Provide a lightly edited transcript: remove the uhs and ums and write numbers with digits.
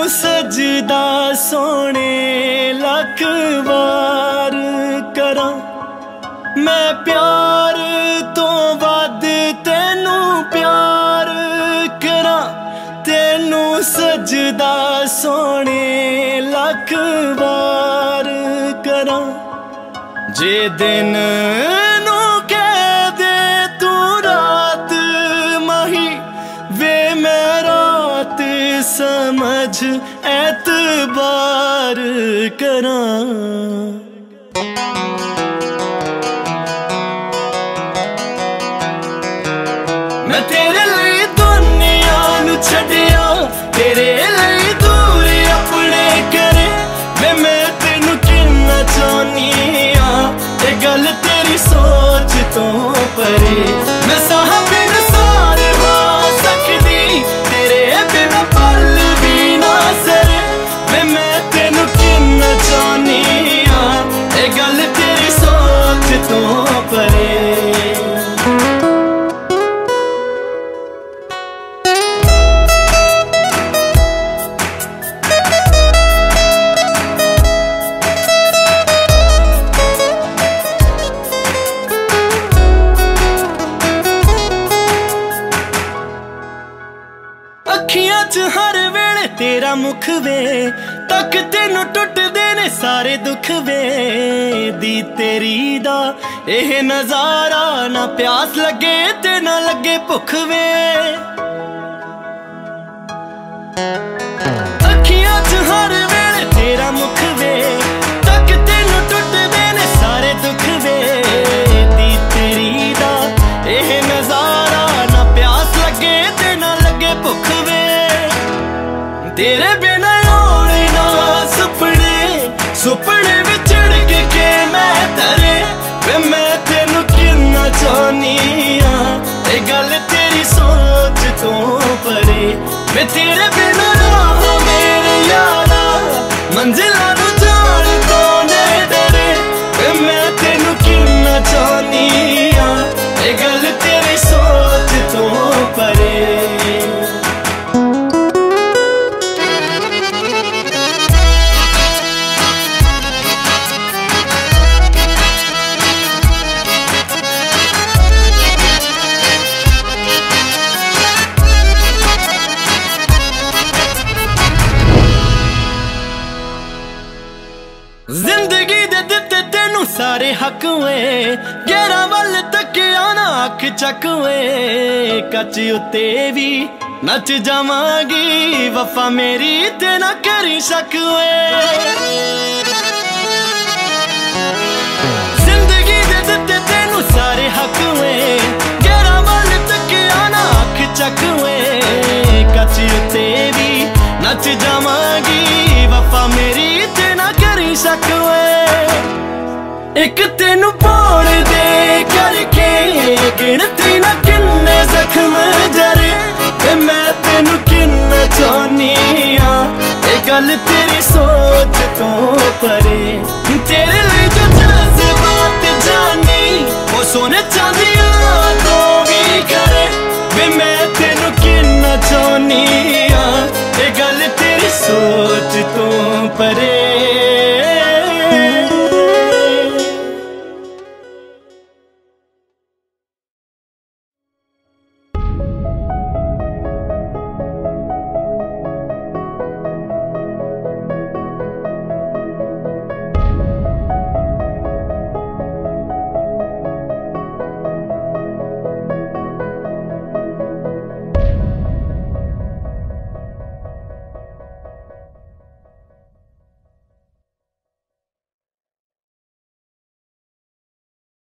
सजदा सोने लख वार करां, मैं प्यार तो वध तेनू प्यार करां, तेनू सजदा सोने लख वार करां। जे दिन नू कह दे तू रात माही वे मैं रात समझ एतबार करां। मैं तेरे लिए दुनिया नू छड्डिया, तेरे लिए दूर अपने करे, वे मैं तेनू किन्ना चाहनी आ, ये गल तेरी सोच तो परे। मैं साह बिन सार हो सकदी, तेरे बिना पल भी ना सरे, वे मैं तेनू किन्ना चाहनी आ, ये गल तेरी सोच तो परे। अखियां च हर वेले तेरा मुख वे, तक तेनू टुटदे ने सारे दुख वे, दी तेरी दा एह नजारा ना प्यास लगे ते ना लगे भुख वे। अखियां च हर वेले तेरा मुख वे, तक तेनू टुटदे ने सारे दुख वे, दी तेरी दा एह नजारा ना प्यास लगे ते ना लगे भुख वे। तेरे बिना होने ना सुपने, सुपने विचड़ के मैं तरे, वे मैं तेनू किन्ना चाहनी आ, ये गल तेरी सोच तो परे। वे तेरे बिना राह मेरे यारा, मंजिलां नू जान तो ने डरे, वे मैं तेनू किन्ना चाहनी आ, ये गल तेरी सोच तो परे। जिंदगी दे दिते तेनू सारे हक वे, गैरां वल तकिया ना अख चक वे, कच उत्ते भी नच जावांगी, वफा मेरी ते ना करी शक वे। जिंदगी दे दिते तेनू सारे हक वे, गैरां वल तकिया ना अख चक वे, कच उत्ते भी नच जावांगी, वफा मेरी ते ना करी शक वे। एक तेनू पाउण दे करके गिनती ना किन्ने जख्म